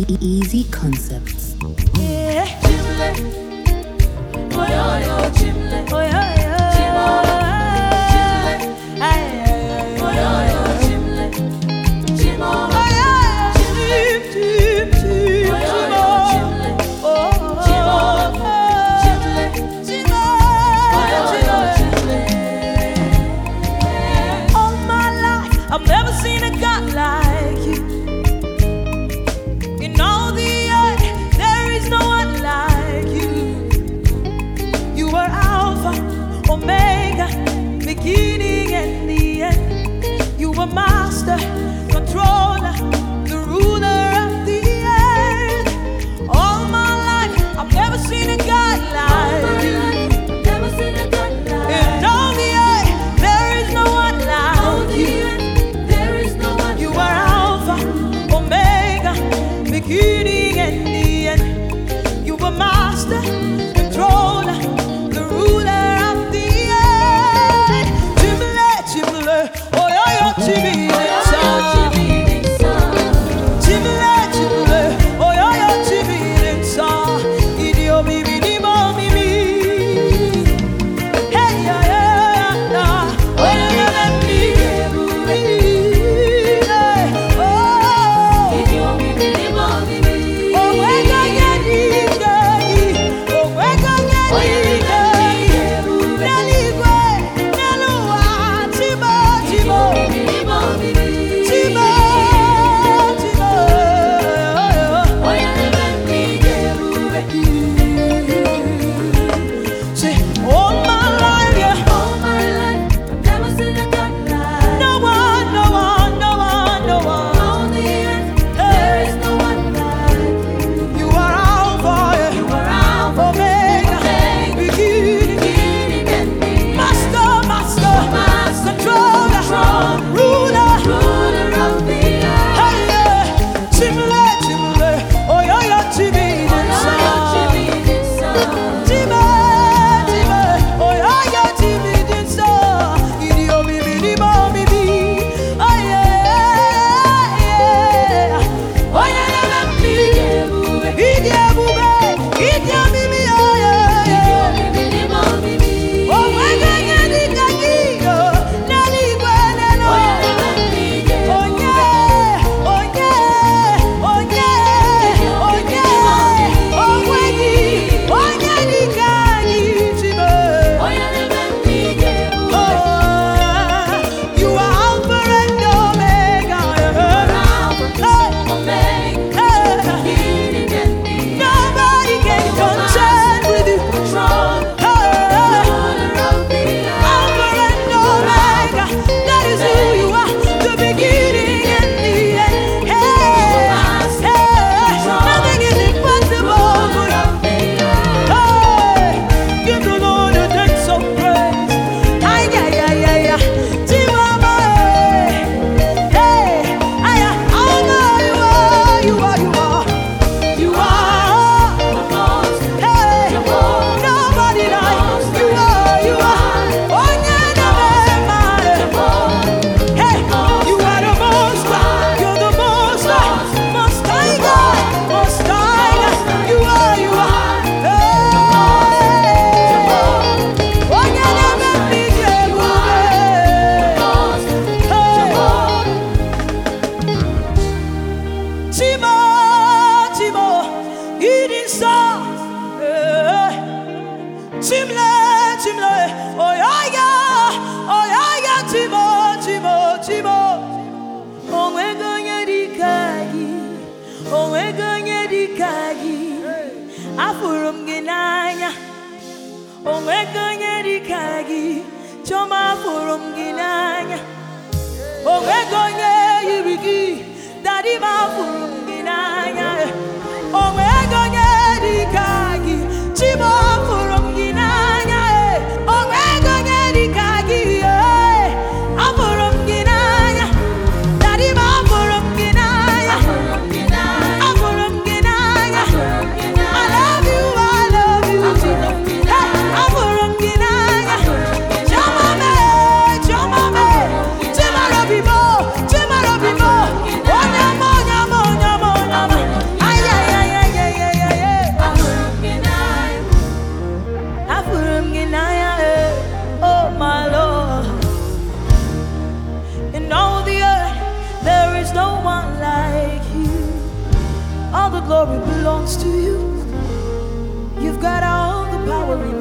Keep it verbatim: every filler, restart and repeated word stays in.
Easy Concepts. Yeah. Chimle. Oh yo yo chimle. Oh yo yo. Chimle. Ay ay. Oh yo yo chimle. Chimo. Oh yo yo. Chim chim chim. Oh yo yo chimle. Oh. Chimo. Chimle. Chimo. Oh yo yo chimle. All my life I've never seen a God like you. In all the earth, there is no one like you. You are Alpha, Omega, beginning and the end. You are Master, Controller, the ruler of the earth. All my life, I've never seen a God like you. In all the earth, there is no one like you. You are Alpha, Omega, beginning and the end. You were master, controller, the ruler of the earth. Chimle, chimle, oh yo yo chimle, chimle, chimle, oh yo yo chimle, idio bibi di mo mimi. Hey ya ya ya, oh yo yo let me oh. Idio bibi di mo mimi. Oh we go get it, oh we go get it. Neligwe, neluwa, chibo, chibo, chibo, chibo. Oh yeah, let me get say all my life, yeah, all my life, I've never seen a God like no one, no one, no one, no one. On the earth, there is no one like you. You are Alpha, yeah. You are Alpha, Omega, beginning, Master, Master, Master, Controller, ruler, ruler of the earth. Hey, yeah. Chimle, chimle, oh yo yo chimle, chimle, chimle, oh yo yo chimle, idio bibi di mo bibi. Oh yeah, yeah. Oh yeah, let me idio bube, idio bibi, oh yeah, yeah. Oh my God, yeah, di kaki, oh, neligwe, nelo. Oh yeah, oh yeah, oh yeah, oh yeah. Oh wengi, oh yeah, di kaki, chibe. Oh, you are Alpha and Omega. Hey, hey. Nobody can contend with you. Hey, Alpha and Omega. That is who you are, the beginning and the end. Hey, hey. Nothing is impossible for you. Hey, give the Lord a dance of praise. Ay, ay, ay, ay, ay. Chimama, hey, hey, ay, ay. Oh, no, you are, you are, you are. You are, hey, nobody like you are, you are. Oh, yeah, never mind. Hey, you are the most, you're the most, most high God, most high God. You are, you are. Hey, oh, yeah, never mind. Hey, Chimo, Chimo, eating song. Chimle, chimle, oh yeah, yeah, oh yeah, yeah, Chimo, Chimo, Chimo. Oh we gonna dikagi, oh we gonna dikagi. Afurum ginanya, oh we gonna dikagi. Choma afurum ginanya, oh we gonna yibigi. Daddy ma afurum ginanya, oh we gonna dikagi. Chimo afurum ginanya, oh we gonna dikagi. Afurum ginanya, daddy ma afurum ginanya, afurum ginanya. I love you, I love you. Hey, afurum ginanya, chama me, chama me, chama rabibo, chama rabibo. Oh nyamo, nyamo, nyamo. the glory belongs to you. You've got all the power in